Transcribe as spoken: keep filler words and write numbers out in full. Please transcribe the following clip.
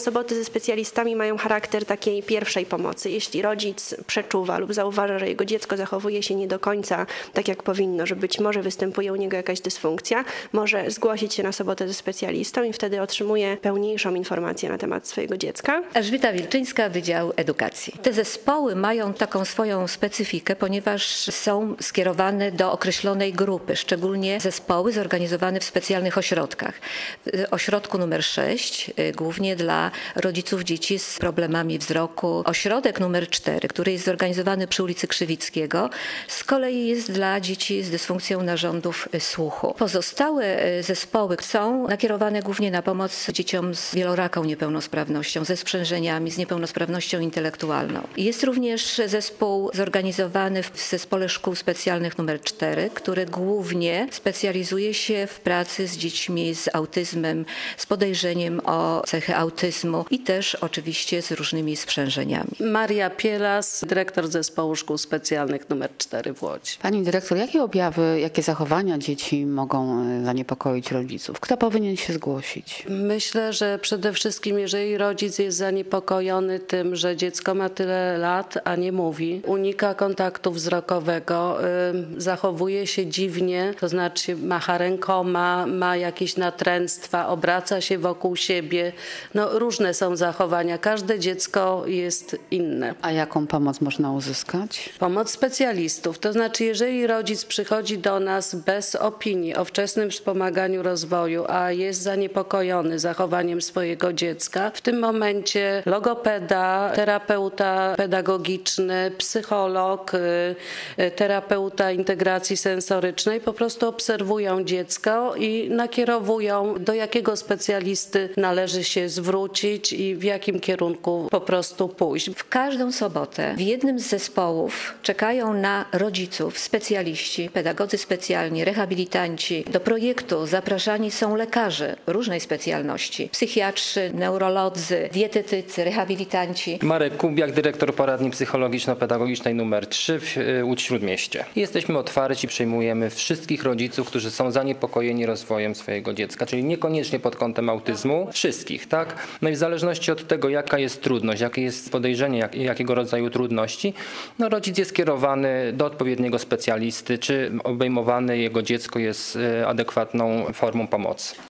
soboty ze specjalistami mają charakter takiej pierwszej pomocy. Jeśli rodzic przeczuwa lub zauważa, że jego dziecko zachowuje się nie do końca tak, jak powinno, że być może występuje u niego jakaś dysfunkcja, może zgłosić się na sobotę ze specjalistą i wtedy otrzymuje pełniejszą informację na temat swojego dziecka. Elżbieta Wilczyńska, Wydział Edukacji. Te zespoły mają taką swoją specyfikę, ponieważ są skierowane do określonej grupy, szczególnie zespoły zorganizowane w specjalnych ośrodkach. W ośrodku numer sześć, głównie dla rodziców dzieci z problemami wzroku. Ośrodek numer cztery, który jest zorganizowany przy ulicy Krzywickiego, z kolei jest dla dzieci z dysfunkcją narządów słuchu. Pozostałe zespoły są nakierowane głównie na pomoc dzieciom z wieloraką niepełnosprawnością, ze sprzężeniami, z niepełnosprawnością intelektualną. Jest również zespół zorganizowany w Zespole Szkół Specjalnych numer cztery, który głównie specjalizuje się w pracy z dziećmi z autyzmem, z podejrzeniem o cechy autyzmu i też oczywiście z różnymi sprzężeniami. Maria Pielas, dyrektor Zespołu Szkół Specjalnych numer cztery w Łodzi. Pani dyrektor, jakie objawy, jakie zachowania dzieci mogą zaniepokoić rodziców? Kto powinien się zgłosić? Myślę, że przede wszystkim jeżeli rodzic jest zaniepokojony tym, że dziecko ma tyle lat, a nie mówi, unika kontaktu wzrokowego, yy, zachowuje się dziwnie, to znaczy macha rękoma, ma jakieś natręctwa, obraca się wokół siebie. No, różne są zachowania. Każde dziecko jest inne. A jaką pomoc można uzyskać? Pomoc specjalistów. To znaczy, jeżeli rodzic przychodzi do nas bez opinii o wczesnym wspomaganiu rozwoju, a jest zaniepokojony zachowaniem swojego dziecka, w tym momencie logopeda, terapeuta pedagogiczny, psycholog, terapeuta integracji sensorycznej po prostu obserwują dziecko i nakierowują, do jakiego specjalisty należy się zwrócić i w jakim kierunku po prostu pójść. W każdą sobotę w jednym z zespołów czekają na rodziców specjaliści, pedagodzy specjalni, rehabilitanci. Do projektu zapraszani są lekarze różnej specjalności, psychiatrzy, neurolodzy, dietetycy, rehabilitanci. Marek Kubiak, dyrektor poradni psychologiczno-pedagogicznej numer trzy w Łódź Śródmieście. Jesteśmy otwarci, przyjmujemy wszystkich rodziców, którzy są zaniepokojeni rozwojem swojego dziecka, czyli niekoniecznie pod kątem autyzmu, wszystkich, tak? No i w zależności od tego, jaka jest trudność, jakie jest podejrzenie, jak, jakiego rodzaju trudności, no rodzic jest kierowany do odpowiedniego specjalisty, czy obejmowane jego dziecko jest adekwatną formą pomocy.